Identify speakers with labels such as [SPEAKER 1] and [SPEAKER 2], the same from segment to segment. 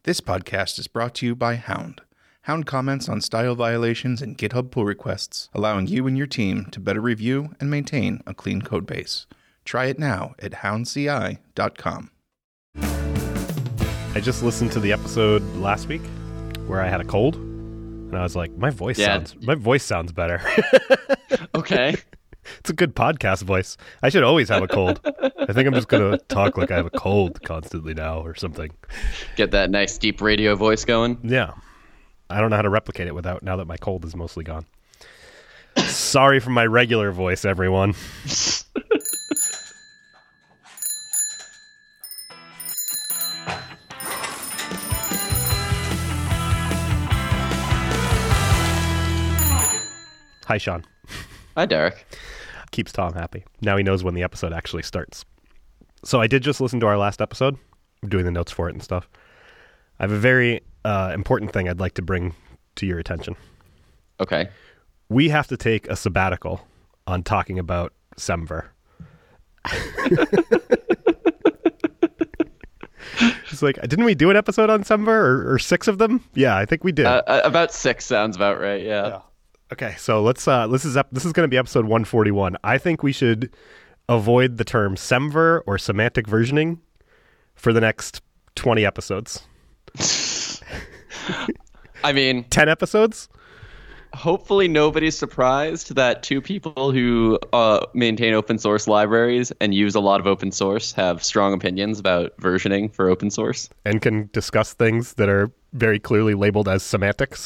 [SPEAKER 1] This podcast is brought to you by Hound. Hound comments on style violations and GitHub pull requests, allowing you and your team to better review and maintain a clean code base. Try it now at houndci.com.
[SPEAKER 2] I just listened to the episode last week where I had a cold, and I was like, my voice sounds better.
[SPEAKER 3] Okay.
[SPEAKER 2] It's a good podcast voice. I should always have a cold. I think I'm just going to talk like I have a cold constantly now or something.
[SPEAKER 3] Get that nice deep radio voice going.
[SPEAKER 2] Yeah. I don't know how to replicate it now that my cold is mostly gone. Sorry for my regular voice, everyone. Hi, Sean.
[SPEAKER 3] Hi, Derek.
[SPEAKER 2] Keeps Tom happy. Now he knows when the episode actually starts. So I did just listen to our last episode. I'm doing the notes for it and stuff. I have a very important thing I'd like to bring to your attention.
[SPEAKER 3] Okay.
[SPEAKER 2] We have to take a sabbatical on talking about Semver. It's like, didn't we do an episode on Semver or 6 of them? Yeah, I think we did.
[SPEAKER 3] About 6 sounds about right, yeah.
[SPEAKER 2] Okay, so let's. This is going to be episode 141. I think we should avoid the term Semver or semantic versioning for the next 20 episodes.
[SPEAKER 3] I mean,
[SPEAKER 2] 10 episodes?
[SPEAKER 3] Hopefully nobody's surprised that 2 people who maintain open source libraries and use a lot of open source have strong opinions about versioning for open source.
[SPEAKER 2] And can discuss things that are very clearly labeled as semantics.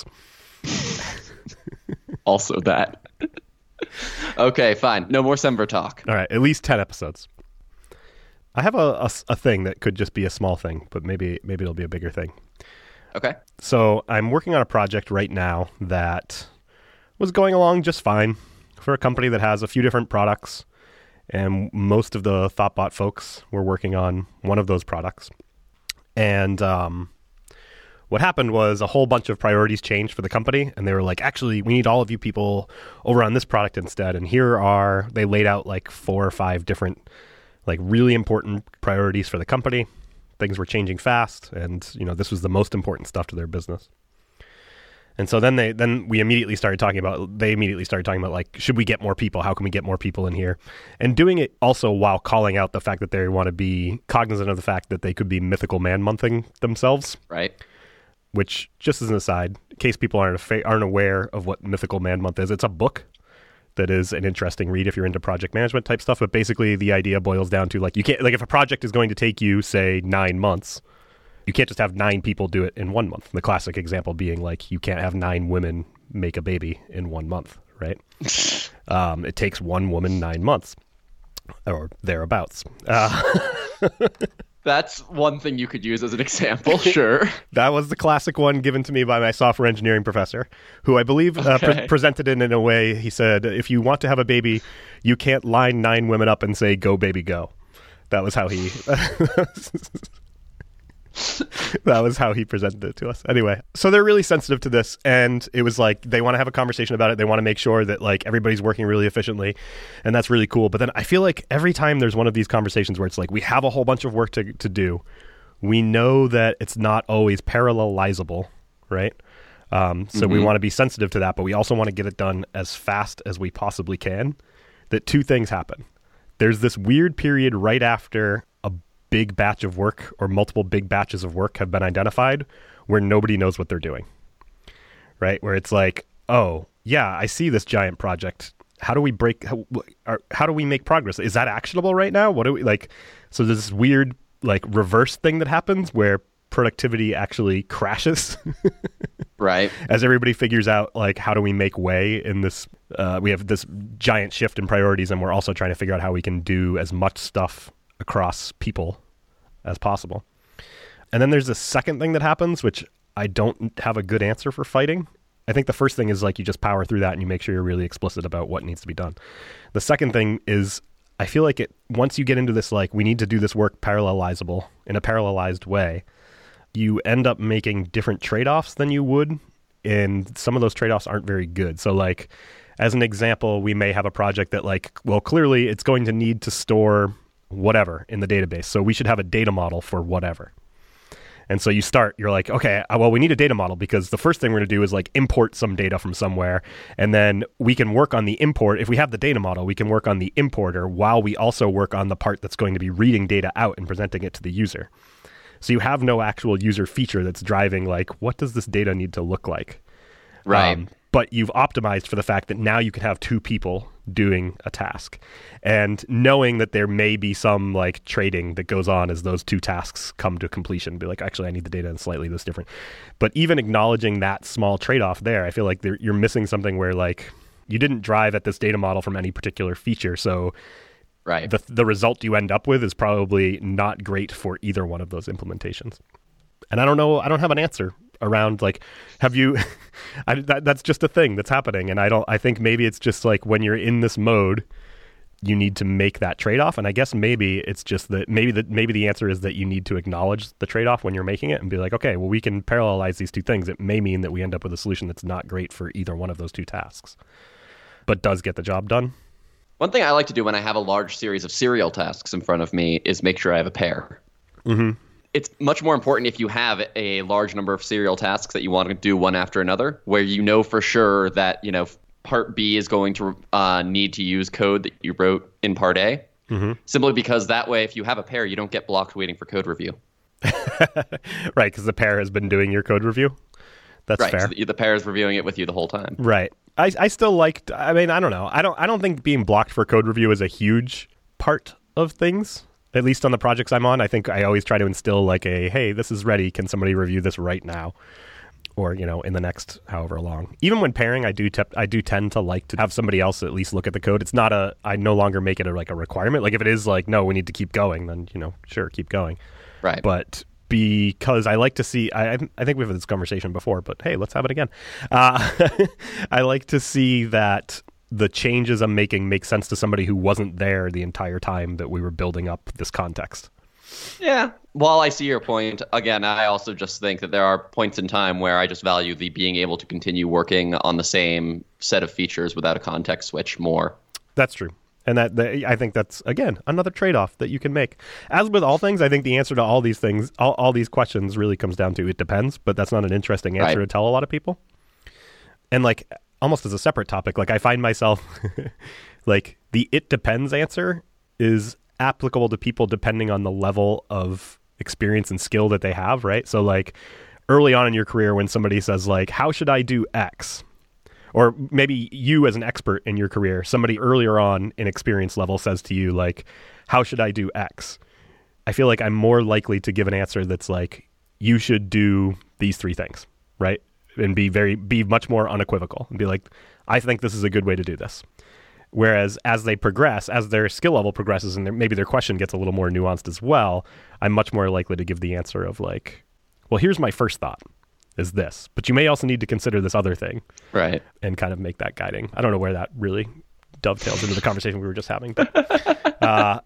[SPEAKER 3] Also that. Okay, fine. No more Semver talk.
[SPEAKER 2] All right, at least 10 episodes. I have a thing that could just be a small thing, but maybe it'll be a bigger thing.
[SPEAKER 3] Okay.
[SPEAKER 2] So I'm working on a project right now that was going along just fine for a company that has a few different products, and most of the Thoughtbot folks were working on one of those products. And what happened was a whole bunch of priorities changed for the company, and they were like, actually, we need all of you people over on this product instead. And they laid out like 4 or 5 different, like really important priorities for the company. Things were changing fast, and this was the most important stuff to their business. And so then they immediately started talking about like, should we get more people? How can we get more people in here? And doing it also while calling out the fact that they want to be cognizant of the fact that they could be mythical man-monthing themselves.
[SPEAKER 3] Right.
[SPEAKER 2] Which, just as an aside, in case people aren't aware of what Mythical Man Month is, it's a book that is an interesting read if you're into project management type stuff. But basically, the idea boils down to like, you can't, like, if a project is going to take you, say, 9 months, you can't just have 9 people do it in 1 month. The classic example being like, you can't have 9 women make a baby in 1 month, right? It takes 1 woman 9 months or thereabouts.
[SPEAKER 3] That's one thing you could use as an example, sure.
[SPEAKER 2] That was the classic one given to me by my software engineering professor, who I believe presented it in a way, he said, if you want to have a baby, you can't line 9 women up and say, go, baby, go. That was how he... That was how he presented it to us. Anyway, so they're really sensitive to this, and it was like they want to have a conversation about it. They want to make sure that like everybody's working really efficiently, and that's really cool. But then I feel like every time there's one of these conversations where it's like we have a whole bunch of work to do, we know that it's not always parallelizable, right? So we want to be sensitive to that, but we also want to get it done as fast as we possibly can. That 2 things happen. There's this weird period right after a big batch of work or multiple big batches of work have been identified where nobody knows what they're doing, right? Where it's like, oh, yeah, I see this giant project. How do we make progress? Is that actionable right now? What do we like? So there's this weird like reverse thing that happens where productivity actually crashes.
[SPEAKER 3] Right.
[SPEAKER 2] As everybody figures out like, how do we make way in this? We have this giant shift in priorities, and we're also trying to figure out how we can do as much stuff across people as possible. And then there's a second thing that happens, which I don't have a good answer for fighting. I think the first thing is like you just power through that and you make sure you're really explicit about what needs to be done. The second thing is I feel like once you get into this, like we need to do this work parallelizable in a parallelized way, you end up making different trade-offs than you would, and some of those trade-offs aren't very good. So like as an example, we may have a project that like, well, clearly it's going to need to store whatever in the database. So we should have a data model for whatever. And so you're like, okay, well, we need a data model because the first thing we're going to do is like import some data from somewhere. And then we can work on the import. If we have the data model, we can work on the importer while we also work on the part that's going to be reading data out and presenting it to the user. So you have no actual user feature that's driving like, what does this data need to look like?
[SPEAKER 3] Right.
[SPEAKER 2] But you've optimized for the fact that now you can have two people doing a task, and knowing that there may be some like trading that goes on as those two tasks come to completion. Be like, actually, I need the data in slightly this different. But even acknowledging that small trade-off there, I feel like you're missing something where like you didn't drive at this data model from any particular feature. So
[SPEAKER 3] right.
[SPEAKER 2] the result you end up with is probably not great for either one of those implementations. And I don't know, I don't have an answer around like, have you that's just a thing that's happening. And I think maybe it's just like when you're in this mode, you need to make that trade-off. And I guess maybe it's just that maybe the answer is that you need to acknowledge the trade-off when you're making it and be like, okay, well, we can parallelize these two things. It may mean that we end up with a solution that's not great for either one of those two tasks, but does get the job done.
[SPEAKER 3] One thing I like to do when I have a large series of serial tasks in front of me is make sure I have a pair.
[SPEAKER 2] Mm-hmm.
[SPEAKER 3] It's much more important if you have a large number of serial tasks that you want to do one after another, where you know for sure that, you know, part B is going to need to use code that you wrote in part A, simply because that way, if you have a pair, you don't get blocked waiting for code review.
[SPEAKER 2] Right, because the pair has been doing your code review. That's
[SPEAKER 3] right,
[SPEAKER 2] fair.
[SPEAKER 3] So the pair is reviewing it with you the whole time.
[SPEAKER 2] Right. I still liked, I mean, I don't know. I don't think being blocked for code review is a huge part of things. At least on the projects I'm on, I think I always try to instill like hey, this is ready. Can somebody review this right now? Or, you know, in the next however long. Even when pairing, I do tend to like to have somebody else at least look at the code. It's not I no longer make it a requirement. Like if it is like, no, we need to keep going, then, you know, sure, keep going.
[SPEAKER 3] Right.
[SPEAKER 2] But because I like to see, I think we've had this conversation before, but hey, let's have it again. I like to see that the changes I'm making make sense to somebody who wasn't there the entire time that we were building up this context.
[SPEAKER 3] Yeah. While I see your point, again, I also just think that there are points in time where I just value the being able to continue working on the same set of features without a context switch more.
[SPEAKER 2] That's true. And I think that's, again, another trade-off that you can make. As with all things, I think the answer to all these things, all these questions really comes down to it depends, but that's not an interesting answer to tell a lot of people. And like, almost as a separate topic, like I find myself like the it depends answer is applicable to people depending on the level of experience and skill that they have, right? So like early on in your career when somebody says like, how should I do X? Or maybe you as an expert in your career, somebody earlier on in experience level says to you like, how should I do X? I feel like I'm more likely to give an answer that's like, you should do these three things, right? And be much more unequivocal and be like, I think this is a good way to do this. Whereas as they progress, as their skill level progresses and maybe their question gets a little more nuanced as well, I'm much more likely to give the answer of like, well, here's my first thought is this, but you may also need to consider this other thing.
[SPEAKER 3] Right.
[SPEAKER 2] And kind of make that guiding. I don't know where that really dovetails into the conversation we were just having, but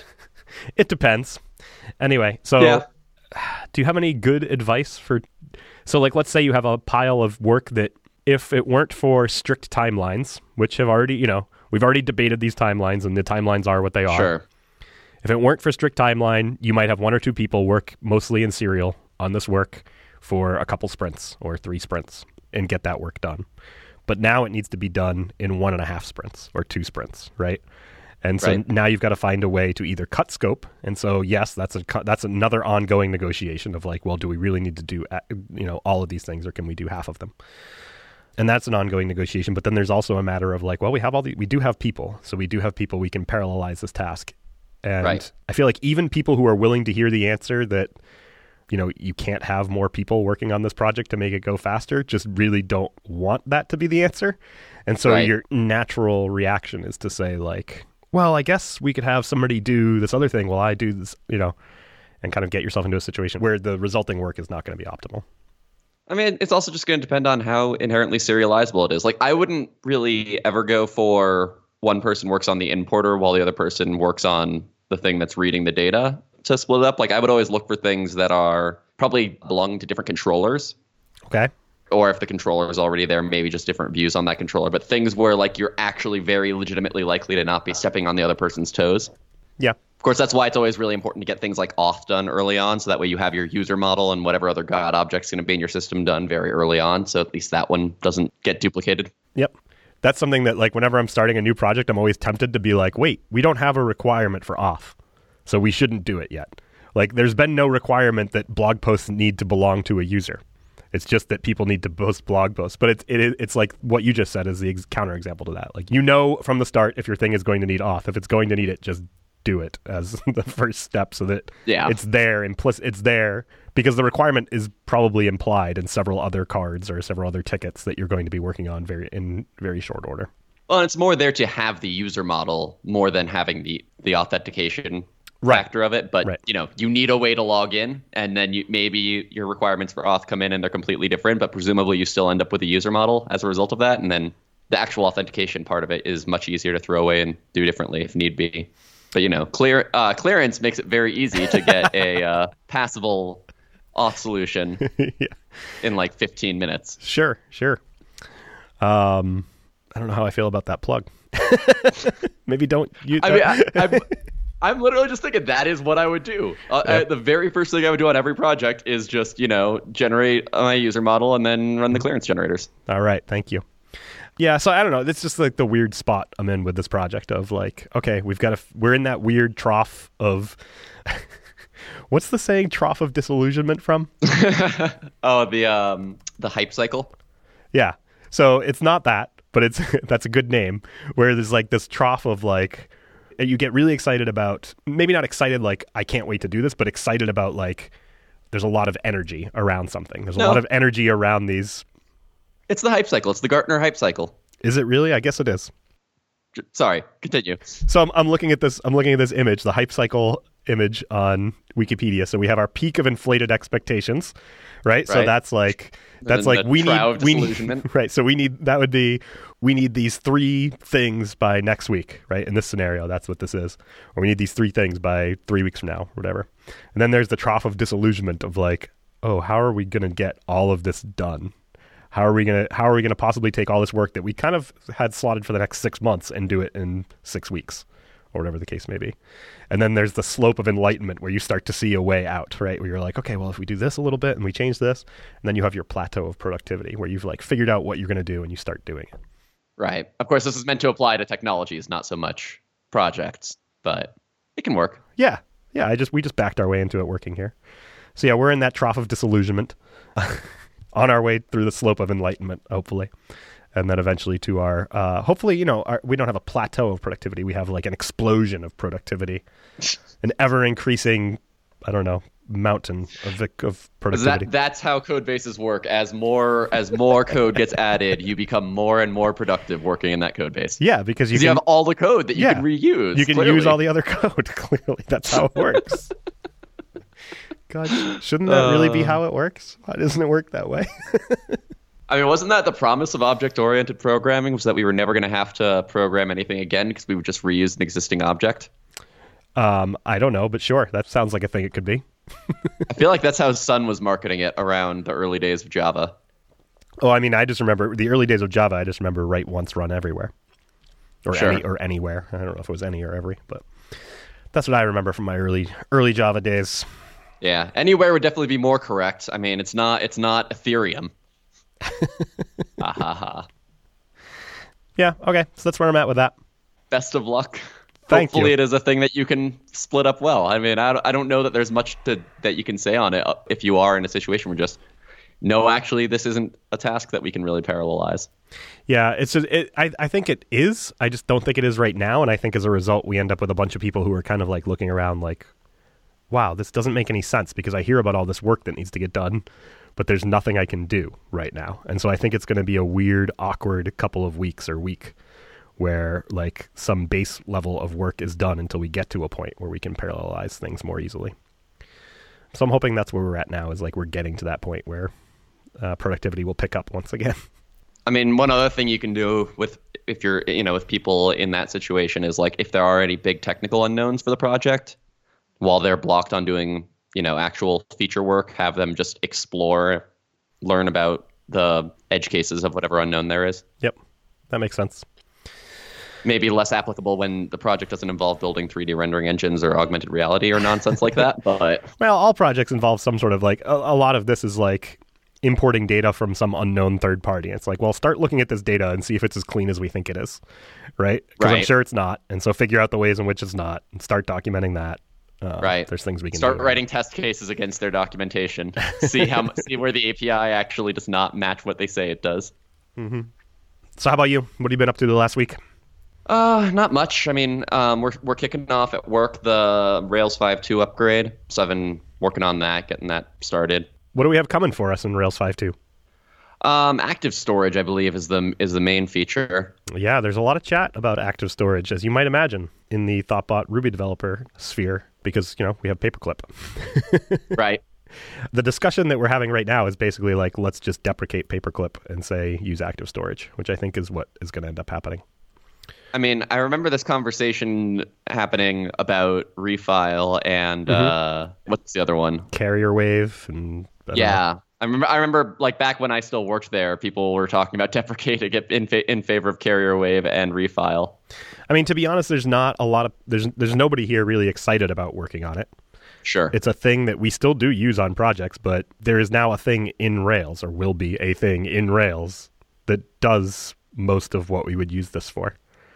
[SPEAKER 2] it depends. Anyway, so do you have any good advice for... So like, let's say you have a pile of work that if it weren't for strict timelines, which have already, you know, we've already debated these timelines and the timelines are what they are.
[SPEAKER 3] Sure.
[SPEAKER 2] If it weren't for strict timeline, you might have one or two people work mostly in serial on this work for a couple sprints or 3 sprints and get that work done. But now it needs to be done in 1.5 sprints or 2 sprints, right? And so now you've got to find a way to either cut scope. And so, yes, that's another ongoing negotiation of like, well, do we really need to do, you know, all of these things or can we do half of them? And that's an ongoing negotiation. But then there's also a matter of like, well, we do have people. So we do have people, we can parallelize this task. And I feel like even people who are willing to hear the answer that, you know, you can't have more people working on this project to make it go faster, just really don't want that to be the answer. And so your natural reaction is to say like, well, I guess we could have somebody do this other thing while I do this, you know, and kind of get yourself into a situation where the resulting work is not going to be optimal.
[SPEAKER 3] I mean, it's also just going to depend on how inherently serializable it is. Like, I wouldn't really ever go for one person works on the importer while the other person works on the thing that's reading the data to split it up. Like, I would always look for things that are probably belonging to different controllers.
[SPEAKER 2] Okay.
[SPEAKER 3] Or if the controller is already there, maybe just different views on that controller. But things where like you're actually very legitimately likely to not be stepping on the other person's toes.
[SPEAKER 2] Yeah.
[SPEAKER 3] course, that's why it's always really important to get things like auth done early on, so that way you have your user model and whatever other God object's going to be in your system done very early on, so at least that one doesn't get duplicated.
[SPEAKER 2] Yep. That's something that, like, whenever I'm starting a new project, I'm always tempted to be like, wait, we don't have a requirement for auth, so we shouldn't do it yet. Like, there's been no requirement that blog posts need to belong to a user. It's just that people need to post blog posts. But it's like what you just said is the counterexample to that. Like, you know from the start if your thing is going to need auth. If it's going to need it, just do it as the first step so that it's there, implicit. It's there because the requirement is probably implied in several other cards or several other tickets that you're going to be working on in very short order.
[SPEAKER 3] Well, it's more there to have the user model more than having the authentication factor of it. But, you need a way to log in, and then maybe your requirements for auth come in and they're completely different, but presumably you still end up with a user model as a result of that. And then the actual authentication part of it is much easier to throw away and do differently if need be. But, clearance makes it very easy to get a passable auth solution in like 15 minutes.
[SPEAKER 2] Sure. I don't know how I feel about that plug. Maybe don't use
[SPEAKER 3] that. I'm literally just thinking that is what I would do. The very first thing I would do on every project is just, generate my user model and then run the clearance generators.
[SPEAKER 2] All right. Thank you. Yeah, so I don't know. It's just like the weird spot I'm in with this project of like, okay, we're in that weird trough of, what's the saying, trough of disillusionment from?
[SPEAKER 3] Oh, the hype cycle?
[SPEAKER 2] Yeah. So it's not that, but that's a good name, where there's like this trough of like, you get really excited about, maybe not excited like, I can't wait to do this, but excited about like, there's a lot of energy around something. There's a lot of energy around these.
[SPEAKER 3] It's the hype cycle. It's the Gartner hype cycle.
[SPEAKER 2] Is it really? I guess it is.
[SPEAKER 3] Sorry, continue.
[SPEAKER 2] So I'm looking at this. I'm looking at this image, the hype cycle image on Wikipedia. So we have our peak of inflated expectations, right? So that's like we need right. So we need these 3 things by next week, right? In this scenario, that's what this is. Or we need these 3 things by 3 weeks from now, or whatever. And then there's the trough of disillusionment of like, oh, how are we going to get all of this done? How are we gonna possibly take all this work that we kind of had slotted for the next 6 months and do it in 6 weeks, or whatever the case may be? And then there's the slope of enlightenment where you start to see a way out, right? Where you're like, okay, well, if we do this a little bit and we change this, and then you have your plateau of productivity where you've like figured out what you're going to do and you start doing it.
[SPEAKER 3] Right. Of course, this is meant to apply to technologies, not so much projects, but it can work.
[SPEAKER 2] Yeah. We just backed our way into it working here. So yeah, we're in that trough of disillusionment. On our way through the slope of enlightenment, hopefully. And then eventually to our, hopefully, we don't have a plateau of productivity. We have like an explosion of productivity, an ever-increasing, mountain of productivity.
[SPEAKER 3] That's how code bases work. As more code gets added, you become more and more productive working in that code base.
[SPEAKER 2] Yeah, because you
[SPEAKER 3] have all the code that you can reuse.
[SPEAKER 2] You can use all the other code, clearly. That's how it works. God, shouldn't that really be how it works? Why doesn't it work that way?
[SPEAKER 3] I mean, wasn't that the promise of object-oriented programming, was that we were never going to have to program anything again because we would just reuse an existing object?
[SPEAKER 2] I don't know, but sure. That sounds like a thing it could be.
[SPEAKER 3] I feel like that's how Sun was marketing it around the early days of Java.
[SPEAKER 2] Oh, I mean, I just remember the early days of Java. I just remember write once, run everywhere. Or anywhere. I don't know if it was any or every, but that's what I remember from my early Java days.
[SPEAKER 3] Yeah, anywhere would definitely be more correct. I mean, it's not Ethereum.
[SPEAKER 2] Yeah, okay. So that's where I'm at with that.
[SPEAKER 3] Best of luck.
[SPEAKER 2] Hopefully
[SPEAKER 3] it is a thing that you can split up well. I mean, I don't know that there's much that you can say on it if you are in a situation where just, no, actually, this isn't a task that we can really parallelize.
[SPEAKER 2] Yeah, it's just, I think it is. I just don't think it is right now. And I think as a result, we end up with a bunch of people who are kind of like looking around like, wow, this doesn't make any sense because I hear about all this work that needs to get done, but there's nothing I can do right now. And so I think it's going to be a weird, awkward couple of weeks or week where like some base level of work is done until we get to a point where we can parallelize things more easily. So I'm hoping that's where we're at now, is like we're getting to that point where productivity will pick up once again.
[SPEAKER 3] I mean, one other thing you can do if you're, with people in that situation is like if there are any big technical unknowns for the project, while they're blocked on doing, actual feature work, have them just explore, learn about the edge cases of whatever unknown there is.
[SPEAKER 2] Yep, that makes sense.
[SPEAKER 3] Maybe less applicable when the project doesn't involve building 3D rendering engines or augmented reality or nonsense like that. But
[SPEAKER 2] well, all projects involve some sort of like a lot of this is like importing data from some unknown third party. It's like, well, start looking at this data and see if it's as clean as we think it is, right? Because I'm sure it's not, and so figure out the ways in which it's not, and start documenting that.
[SPEAKER 3] Right.
[SPEAKER 2] There's things we can
[SPEAKER 3] start
[SPEAKER 2] do.
[SPEAKER 3] writing test cases against their documentation. See where the API actually does not match what they say it does.
[SPEAKER 2] Mm-hmm. So how about you? What have you been up to the last week?
[SPEAKER 3] Not much. I mean, we're kicking off at work the Rails 5.2 upgrade, so I've been working on that, getting that started.
[SPEAKER 2] What do we have coming for us in Rails 5.2?
[SPEAKER 3] Active storage, I believe, is the main feature.
[SPEAKER 2] Yeah, there's a lot of chat about active storage, as you might imagine, in the Thoughtbot Ruby developer sphere, because, we have Paperclip.
[SPEAKER 3] Right.
[SPEAKER 2] The discussion that we're having right now is basically like, let's just deprecate Paperclip and say use active storage, which I think is what is going to end up happening.
[SPEAKER 3] I mean, I remember this conversation happening about Refile and what's the other one?
[SPEAKER 2] Carrier Wave and
[SPEAKER 3] yeah. I remember like back when I still worked there, people were talking about deprecating it in favor of Carrier Wave and Refile.
[SPEAKER 2] I mean, to be honest, there's not a lot of there's nobody here really excited about working on it.
[SPEAKER 3] Sure.
[SPEAKER 2] It's a thing that we still do use on projects, but there is now a thing in Rails, or will be a thing in Rails, that does most of what we would use this for.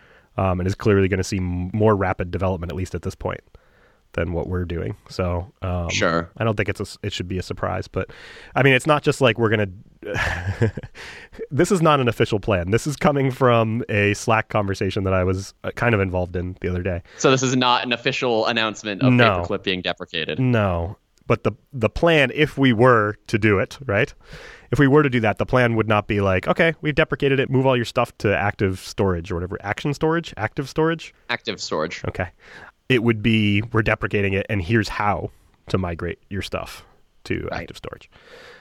[SPEAKER 2] And is clearly going to see more rapid development, at least at this point, than what we're doing. So
[SPEAKER 3] sure.
[SPEAKER 2] I don't think it should be a surprise. But, I mean, it's not just like we're going to... This is not an official plan. This is coming from a Slack conversation that I was kind of involved in the other day.
[SPEAKER 3] So this is not an official announcement of Paperclip being deprecated?
[SPEAKER 2] No. But the plan, if we were to do it, right? If we were to do that, the plan would not be like, okay, we've deprecated it, move all your stuff to active storage or whatever. Action storage? Active storage?
[SPEAKER 3] Active storage.
[SPEAKER 2] Okay. It would be, we're deprecating it, and here's how to migrate your stuff to active storage.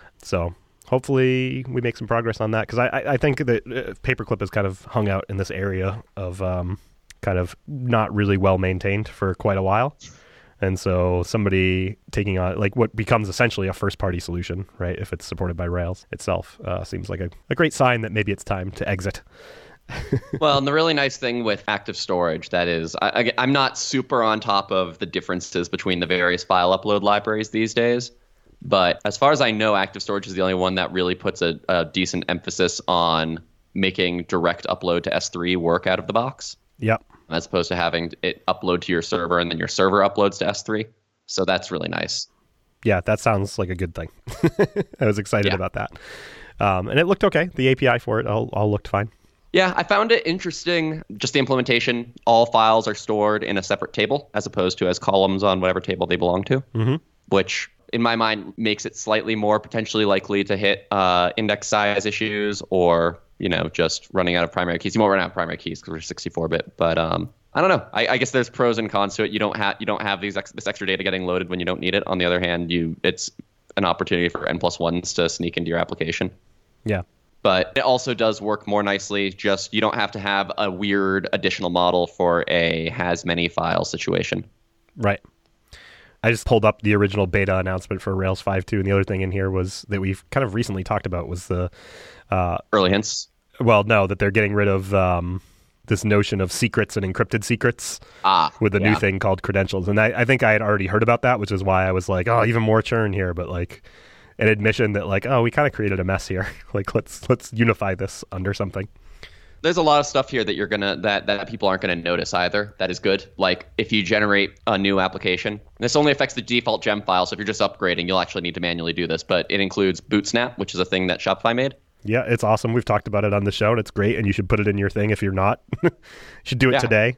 [SPEAKER 2] So hopefully we make some progress on that, because I think that Paperclip has kind of hung out in this area of kind of not really well maintained for quite a while. And so somebody taking on like what becomes essentially a first-party solution, right, if it's supported by Rails itself, seems like a great sign that maybe it's time to exit.
[SPEAKER 3] Well, and the really nice thing with active storage, that is, I'm not super on top of the differences between the various file upload libraries these days. But as far as I know, active storage is the only one that really puts a decent emphasis on making direct upload to S3 work out of the box.
[SPEAKER 2] Yep.
[SPEAKER 3] As opposed to having it upload to your server and then your server uploads to S3. So that's really nice.
[SPEAKER 2] Yeah, that sounds like a good thing. I was excited about that. And it looked okay. The API for it all looked fine.
[SPEAKER 3] Yeah, I found it interesting. Just the implementation. All files are stored in a separate table as opposed to as columns on whatever table they belong to, which in my mind makes it slightly more potentially likely to hit index size issues or just running out of primary keys. You won't run out of primary keys because we're 64-bit, but I don't know. I guess there's pros and cons to it. You don't have this extra data getting loaded when you don't need it. On the other hand, it's an opportunity for N+1s to sneak into your application.
[SPEAKER 2] Yeah.
[SPEAKER 3] But it also does work more nicely. Just you don't have to have a weird additional model for a has many files situation.
[SPEAKER 2] Right. I just pulled up the original beta announcement for Rails 5.2, and the other thing in here was that we've kind of recently talked about was the
[SPEAKER 3] early hints.
[SPEAKER 2] Well, no, that they're getting rid of this notion of secrets and encrypted secrets with a new thing called credentials. And I think I had already heard about that, which is why I was like, oh, even more churn here. But like an admission that like, oh, we kind of created a mess here. Like let's unify this under something.
[SPEAKER 3] There's a lot of stuff here that that people aren't gonna notice either. That is good. Like if you generate a new application, this only affects the default gem file. So if you're just upgrading, you'll actually need to manually do this. But it includes Bootsnap, which is a thing that Shopify made. Yeah,
[SPEAKER 2] it's awesome. We've talked about it on the show, and it's great. And you should put it in your thing if you're not. You should do it today.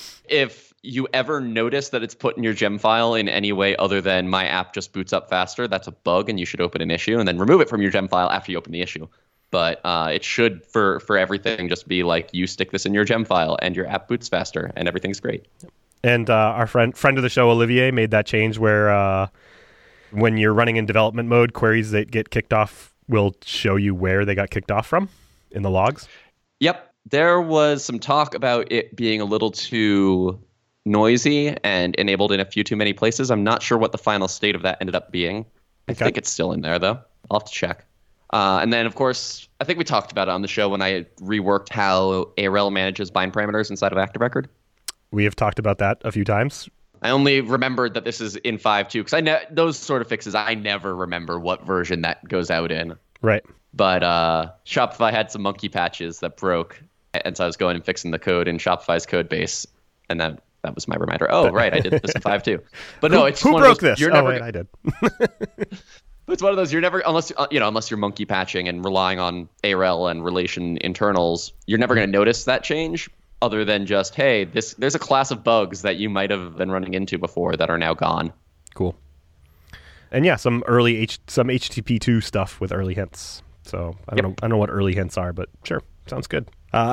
[SPEAKER 3] If you ever notice that it's put in your gem file in any way other than my app just boots up faster, that's a bug, and you should open an issue and then remove it from your gem file after you open the issue. But it should, for everything, just be like you stick this in your gem file and your app boots faster and everything's great.
[SPEAKER 2] And our friend of the show, Olivier, made that change where when you're running in development mode, queries that get kicked off will show you where they got kicked off from in the logs.
[SPEAKER 3] Yep. There was some talk about it being a little too noisy and enabled in a few too many places. I'm not sure what the final state of that ended up being. I think it's still in there, though. I'll have to check. And then, of course, I think we talked about it on the show when I reworked how ARL manages bind parameters inside of Active Record.
[SPEAKER 2] We have talked about that a few times.
[SPEAKER 3] I only remembered that this is in 5.2 because those sort of fixes, I never remember what version that goes out in.
[SPEAKER 2] Right.
[SPEAKER 3] But Shopify had some monkey patches that broke, and so I was going and fixing the code in Shopify's code base, and that was my reminder. Oh, right, I did this in 5.2. But no, it's
[SPEAKER 2] who
[SPEAKER 3] one
[SPEAKER 2] broke
[SPEAKER 3] of those,
[SPEAKER 2] this?
[SPEAKER 3] You're never,
[SPEAKER 2] wait, I did.
[SPEAKER 3] It's one of those, you're never, unless you're monkey patching and relying on ARL and relation internals, you're never going to notice that change other than just, hey, there's a class of bugs that you might have been running into before that are now gone.
[SPEAKER 2] Cool. And yeah, some HTTP2 stuff with early hints. So I don't know what early hints are, but sure, sounds good.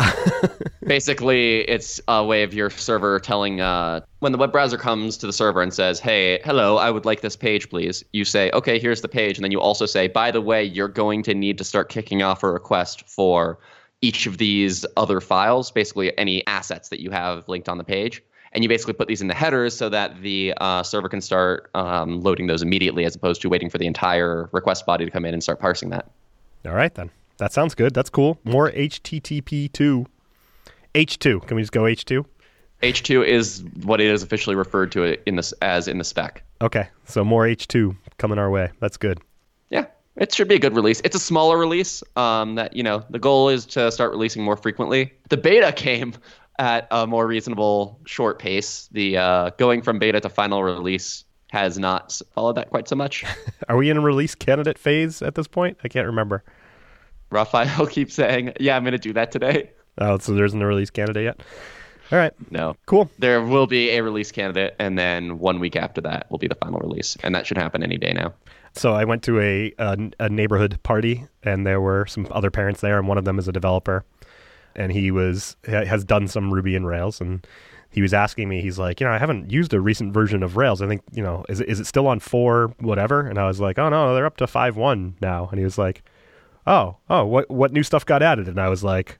[SPEAKER 3] Basically, it's a way of your server telling when the web browser comes to the server and says, hey, hello, I would like this page, please. You say, okay, here's the page. And then you also say, by the way, you're going to need to start kicking off a request for each of these other files, basically any assets that you have linked on the page. And you basically put these in the headers so that the server can start loading those immediately as opposed to waiting for the entire request body to come in and start parsing that.
[SPEAKER 2] All right, then. That sounds good. That's cool. More HTTP2. H2. Can we just go H2?
[SPEAKER 3] H2 is what it is officially referred to in the spec.
[SPEAKER 2] Okay, so more H2 coming our way. That's good.
[SPEAKER 3] Yeah, it should be a good release. It's a smaller release. The goal is to start releasing more frequently. The beta came at a more reasonable short pace. The going from beta to final release has not followed that quite so much.
[SPEAKER 2] Are we in a release candidate phase at this point? I can't remember.
[SPEAKER 3] Raphael keeps saying, yeah, I'm going to do that today.
[SPEAKER 2] Oh, so there isn't a release candidate yet? All right.
[SPEAKER 3] No.
[SPEAKER 2] Cool.
[SPEAKER 3] There will be a release candidate, and then 1 week after that will be the final release, and that should happen any day now.
[SPEAKER 2] So I went to a neighborhood party, and there were some other parents there, and one of them is a developer, and he has done some Ruby and Rails, and he was asking me, he's like, I haven't used a recent version of Rails. I think, is it still on 4 whatever? And I was like, oh, no, they're up to 5.1 now. And he was like, oh, what new stuff got added? And I was like,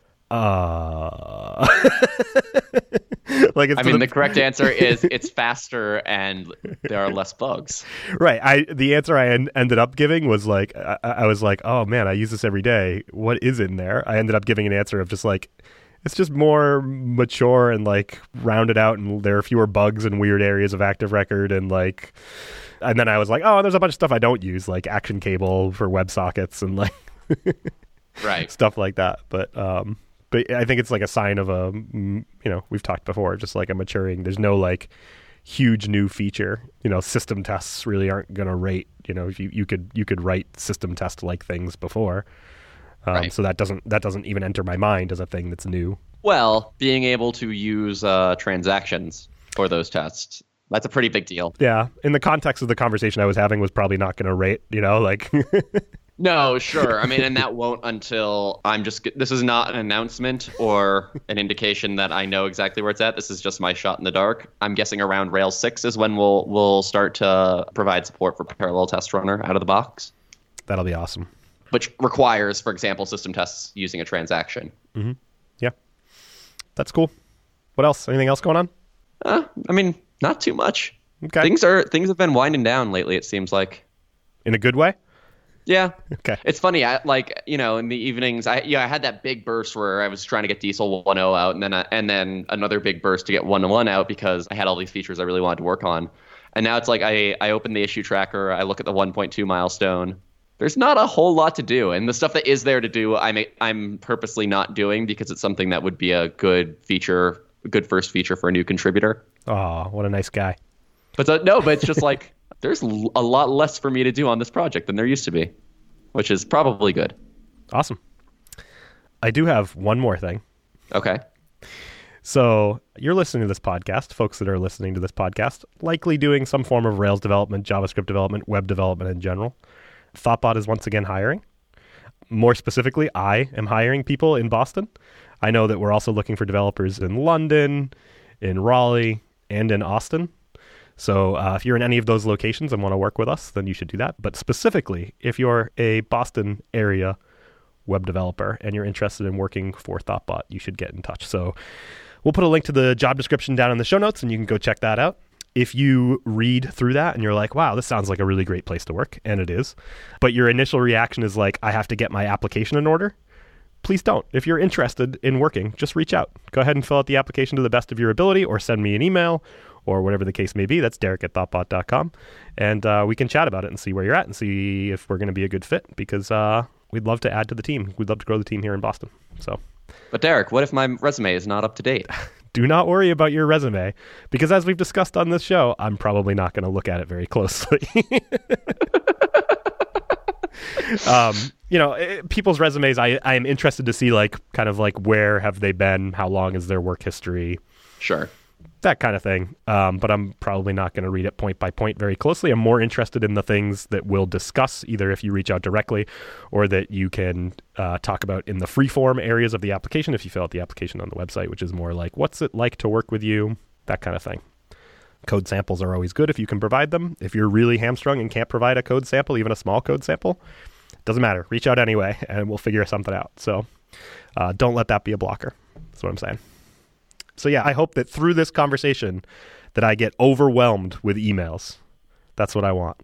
[SPEAKER 3] the correct answer is it's faster and there are less bugs.
[SPEAKER 2] Right. The answer I ended up giving was like, I was like, oh man, I use this every day. What is in there? I ended up giving an answer of just like, it's just more mature and like rounded out, and there are fewer bugs and weird areas of Active Record, and then I was like, oh, and there's a bunch of stuff I don't use, like Action Cable for WebSockets and like
[SPEAKER 3] right
[SPEAKER 2] stuff like that. But I think it's like a sign of we've talked before, just like a maturing. There's no like huge new feature. System tests really aren't going to rate. If you could write system test like things before.
[SPEAKER 3] Right.
[SPEAKER 2] So that doesn't even enter my mind as a thing that's new.
[SPEAKER 3] Well, being able to use transactions for those tests, that's a pretty big deal.
[SPEAKER 2] Yeah. In the context of the conversation I was having was probably not going to rate, like...
[SPEAKER 3] No, sure. I mean, and that won't until this is not an announcement or an indication that I know exactly where it's at. This is just my shot in the dark. I'm guessing around Rails 6 is when we'll start to provide support for Parallel Test Runner out of the box.
[SPEAKER 2] That'll be awesome.
[SPEAKER 3] Which requires, for example, system tests using a transaction.
[SPEAKER 2] Mm-hmm. Yeah. That's cool. What else? Anything else going on?
[SPEAKER 3] Not too much.
[SPEAKER 2] Okay.
[SPEAKER 3] Things have been winding down lately, it seems like.
[SPEAKER 2] In a good way?
[SPEAKER 3] Yeah.
[SPEAKER 2] Okay.
[SPEAKER 3] It's funny. In the evenings, I had that big burst where I was trying to get Diesel 1.0 out, and then another big burst to get 1.1 out because I had all these features I really wanted to work on. And now it's like I open the issue tracker, I look at the 1.2 milestone. There's not a whole lot to do, and the stuff that is there to do, I'm purposely not doing because it's something that would be a good feature, a good first feature for a new contributor.
[SPEAKER 2] Oh, what a nice guy!
[SPEAKER 3] But it's just like there's a lot less for me to do on this project than there used to be, which is probably good.
[SPEAKER 2] Awesome. I do have one more thing.
[SPEAKER 3] Okay.
[SPEAKER 2] So you're listening to this podcast, folks that are listening to this podcast, likely doing some form of Rails development, JavaScript development, web development in general. Thoughtbot is once again hiring. More specifically, I am hiring people in Boston. I know that we're also looking for developers in London, in Raleigh, and in Austin. So if you're in any of those locations and want to work with us, then you should do that. But specifically, if you're a Boston area web developer and you're interested in working for Thoughtbot, you should get in touch. So we'll put a link to the job description down in the show notes, and you can go check that out. if you read through that and you're like, wow, this sounds like a really great place to work, and it is, but your initial reaction is like, I have to get my application in order, please don't. If you're interested in working, just reach out. Go ahead and fill out the application to the best of your ability, or send me an email, or whatever the case may be. That's Derek@thoughtbot.com. And we can chat about it and see where you're at and see if we're going to be a good fit, because we'd love to add to the team. We'd love to grow the team here in Boston. So,
[SPEAKER 3] But Derek, what if my resume is not up to date?
[SPEAKER 2] Do not worry about your resume, because as we've discussed on this show, I'm probably not going to look at it very closely. People's resumes, I am interested to see like kind of like where have they been, how long is their work history,
[SPEAKER 3] Sure.
[SPEAKER 2] that kind of thing. But I'm probably not going to read it point by point very closely. I'm more interested in the things that we'll discuss, either if you reach out directly or that you can talk about in the free form areas of the application if you fill out the application on the website, which is more like, what's it like to work with you, that kind of thing. Code samples are always good if you can provide them. If you're really hamstrung and can't provide a code sample, even a small code sample, doesn't matter. Reach out anyway, and we'll figure something out. So don't let that be a blocker. That's what I'm saying. So yeah, I hope that through this conversation that I get overwhelmed with emails. That's what I want.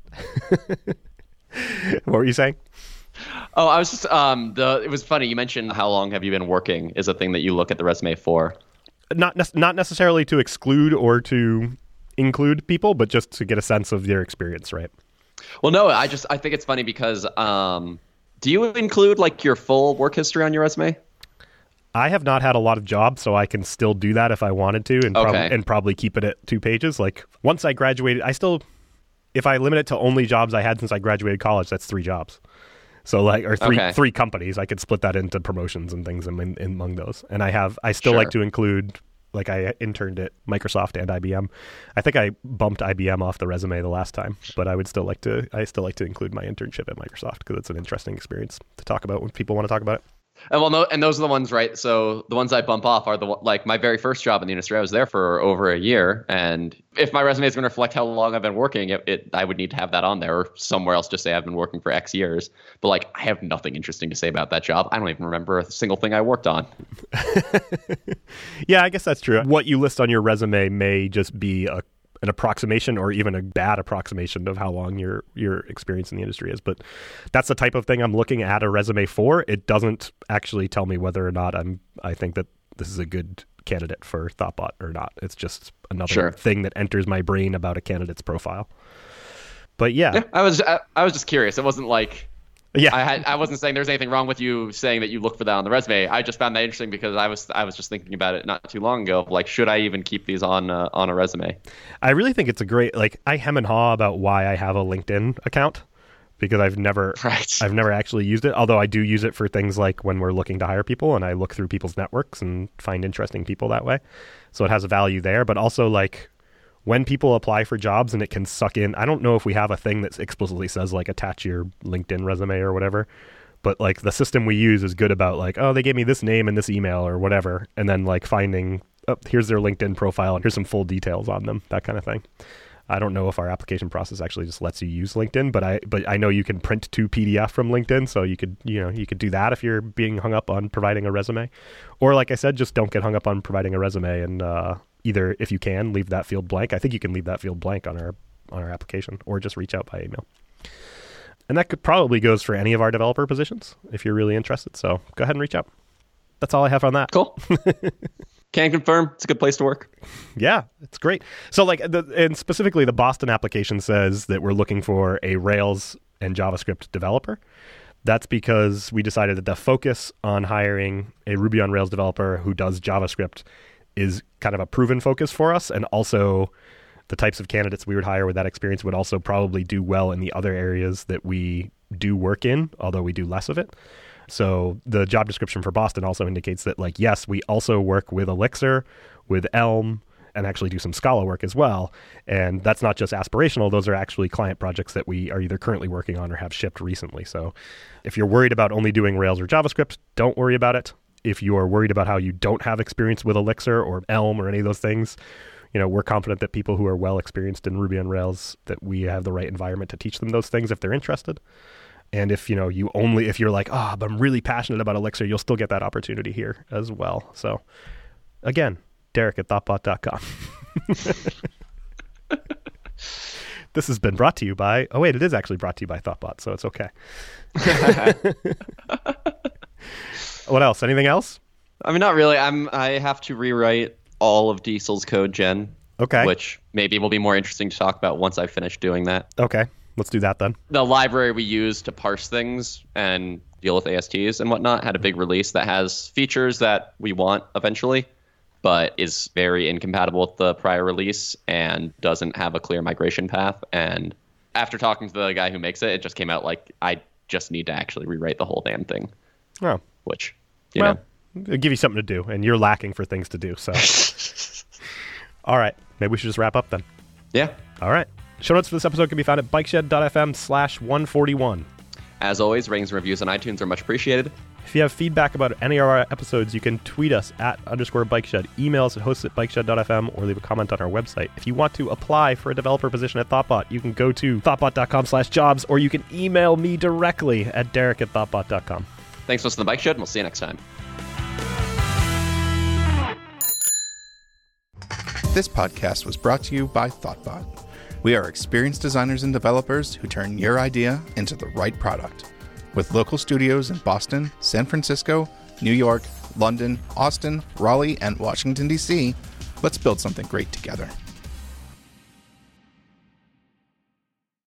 [SPEAKER 2] What were you saying?
[SPEAKER 3] Oh, I was just it was funny. You mentioned how long have you been working is a thing that you look at the resume for.
[SPEAKER 2] Not necessarily to exclude or to include people, but just to get a sense of their experience, right?
[SPEAKER 3] Well, no, I think it's funny because do you include like your full work history on your resume?
[SPEAKER 2] I have not had a lot of jobs, so I can still do that if I wanted to, and probably keep it at 2 pages. Like once I graduated, if I limit it to only jobs I had since I graduated college, that's 3 jobs. So like, or three companies, I could split that into promotions and things among those. And I still like to include, like I interned at Microsoft and IBM. I think I bumped IBM off the resume the last time, but I still like to include my internship at Microsoft because it's an interesting experience to talk about when people want to talk about it.
[SPEAKER 3] And well, no, and those are the ones, right? So the ones I bump off are like my very first job in the industry. I was there for over a year, and if my resume is going to reflect how long I've been working, I would need to have that on there, or somewhere else just say I've been working for X years. But like, I have nothing interesting to say about that job. I don't even remember a single thing I worked on.
[SPEAKER 2] Yeah, I guess that's true. What you list on your resume may just be an approximation or even a bad approximation of how long your experience in the industry is. But that's the type of thing I'm looking at a resume for. It doesn't actually tell me whether or not I think that this is a good candidate for Thoughtbot or not. It's just another thing that enters my brain about a candidate's profile. But yeah,
[SPEAKER 3] I was just curious. It wasn't like,
[SPEAKER 2] yeah,
[SPEAKER 3] I wasn't saying there's anything wrong with you saying that you look for that on the resume. I just found that interesting because I was just thinking about it not too long ago. Like, should I even keep these on a resume?
[SPEAKER 2] I really think it's a great, like, I hem and haw about why I have a LinkedIn account because I've never actually used it. Although I do use it for things like when we're looking to hire people and I look through people's networks and find interesting people that way. So it has a value there, but also like, when people apply for jobs and it can suck in, I don't know if we have a thing that explicitly says like attach your LinkedIn resume or whatever, but like the system we use is good about like, oh, they gave me this name and this email or whatever. And then like finding, oh, here's their LinkedIn profile and here's some full details on them, that kind of thing. I don't know if our application process actually just lets you use LinkedIn, but I know you can print to PDF from LinkedIn. So you could do that if you're being hung up on providing a resume, or like I said, just don't get hung up on providing a resume and, either if you can leave that field blank. I think you can leave that field blank on our application, or just reach out by email. And that probably goes for any of our developer positions if you're really interested. So go ahead and reach out. That's all I have on that.
[SPEAKER 3] Cool. Can confirm it's a good place to work.
[SPEAKER 2] Yeah, it's great. So like, and specifically the Boston application says that we're looking for a Rails and JavaScript developer. That's because we decided that the focus on hiring a Ruby on Rails developer who does JavaScript is kind of a proven focus for us. And also the types of candidates we would hire with that experience would also probably do well in the other areas that we do work in, although we do less of it. So the job description for Boston also indicates that, like, yes, we also work with Elixir, with Elm, and actually do some Scala work as well. And that's not just aspirational. Those are actually client projects that we are either currently working on or have shipped recently. So if you're worried about only doing Rails or JavaScript, don't worry about it. If you are worried about how you don't have experience with Elixir or Elm or any of those things, we're confident that people who are well experienced in Ruby on Rails, that we have the right environment to teach them those things if they're interested. And if if you're like, but I'm really passionate about Elixir, you'll still get that opportunity here as well. So again, Derek@thoughtbot.com. This has been brought to you by... Oh, wait, it is actually brought to you by Thoughtbot, so it's okay. What else? Anything else?
[SPEAKER 3] I mean, not really. I have to rewrite all of Diesel's code gen.
[SPEAKER 2] Okay.
[SPEAKER 3] Which maybe will be more interesting to talk about once I finish doing that.
[SPEAKER 2] Okay. Let's do that then.
[SPEAKER 3] The library we use to parse things and deal with ASTs and whatnot had a big release that has features that we want eventually, but is very incompatible with the prior release and doesn't have a clear migration path. And after talking to the guy who makes it, it just came out like I just need to actually rewrite the whole damn thing.
[SPEAKER 2] Oh.
[SPEAKER 3] Which, you know.
[SPEAKER 2] It'll give you something to do, and you're lacking for things to do, so. All right. Maybe we should just wrap up then.
[SPEAKER 3] Yeah.
[SPEAKER 2] All right. Show notes for this episode can be found at bikeshed.fm/141.
[SPEAKER 3] As always, ratings and reviews on iTunes are much appreciated.
[SPEAKER 2] If you have feedback about any of our episodes, you can tweet us at _bikeshed, email us at hosts@bikeshed.fm, or leave a comment on our website. If you want to apply for a developer position at Thoughtbot, you can go to thoughtbot.com/jobs, or you can email me directly at derek@thoughtbot.com.
[SPEAKER 3] Thanks for listening to the Bike Shed, and we'll see you next time.
[SPEAKER 1] This podcast was brought to you by Thoughtbot. We are experienced designers and developers who turn your idea into the right product. With local studios in Boston, San Francisco, New York, London, Austin, Raleigh, and Washington, D.C., let's build something great together.